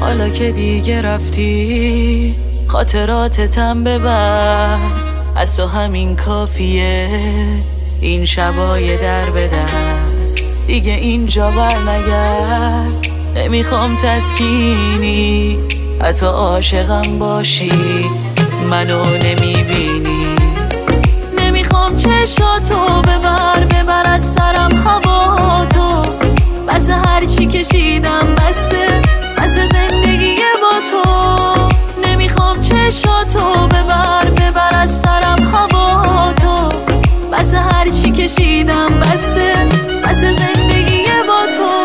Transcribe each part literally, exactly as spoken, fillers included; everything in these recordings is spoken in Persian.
حالا که دیگه رفتی خاطراتتم ببر، از تو همین کافیه این شبای در بدر. دیگه اینجا بر نگرد، نمیخوام تسکینی، حتی عاشقم باشی منو نمیبینی. نمیخوام چشاتو ببر ببر از سرم هوا تو، بس هرچی کشیدم بسته بس زندگی با تو. نمیخوام چشاتو ببر ببر از سرم هوا تو، بس هرچی کشیدم بسته بس زندگی با تو.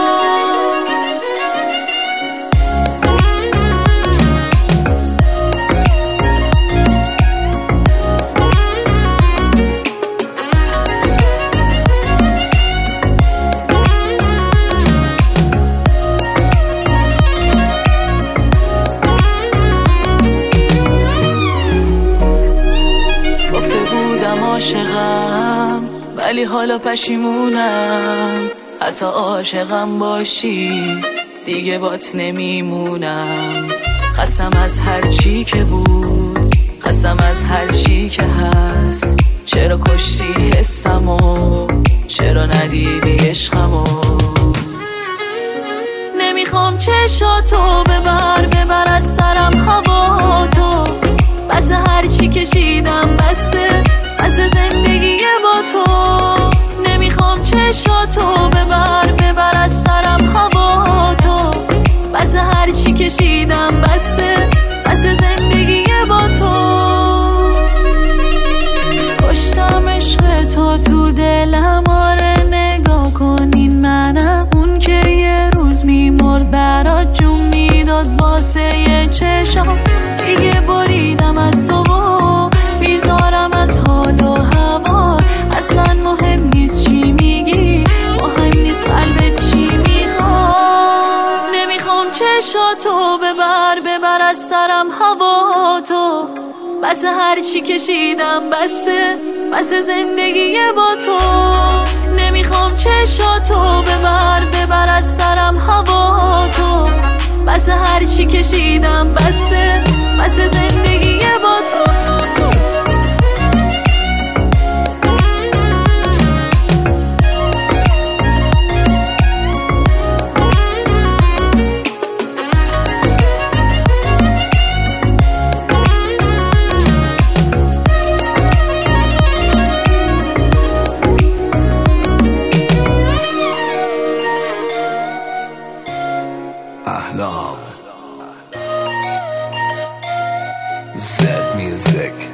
عاشقم ولی حالا پشیمونم، حتی عاشقم باشی دیگه بات نمیمونم. خستم از هر چی که بود، خستم از هر چی که هست. چرا کشتی حسمو، چرا ندیدی عشقمو. نمیخوام چشاتو ببر ببر از سرم هوا تو، بس هر چی کشیدم بسته بس زندگی با تو. نمیخوام چشاتو ببر ببر از سرم هوا تو، بس هر چی کشیدم بسته بس زندگی با تو. کشتم عشق تو تو دلم، آره نگاه کنین منم اون که یه روز میمرد برات جون میداد واسه یه چشم. دیگه بریدم از تو و بیزارم از حال و هوا. اصلا مهم نیست چی میگی، مهم نیست قلبت چی میخواد. نمیخوام چشاتو ببر ببر از سرم هوا تو، بس هر چی کشیدم بسته بس زندگی با تو. نمیخوام چشاتو ببر ببر از سرم هوا تو، بس هر چی کشیدم بسته بس زندگی با تو. Zed Music.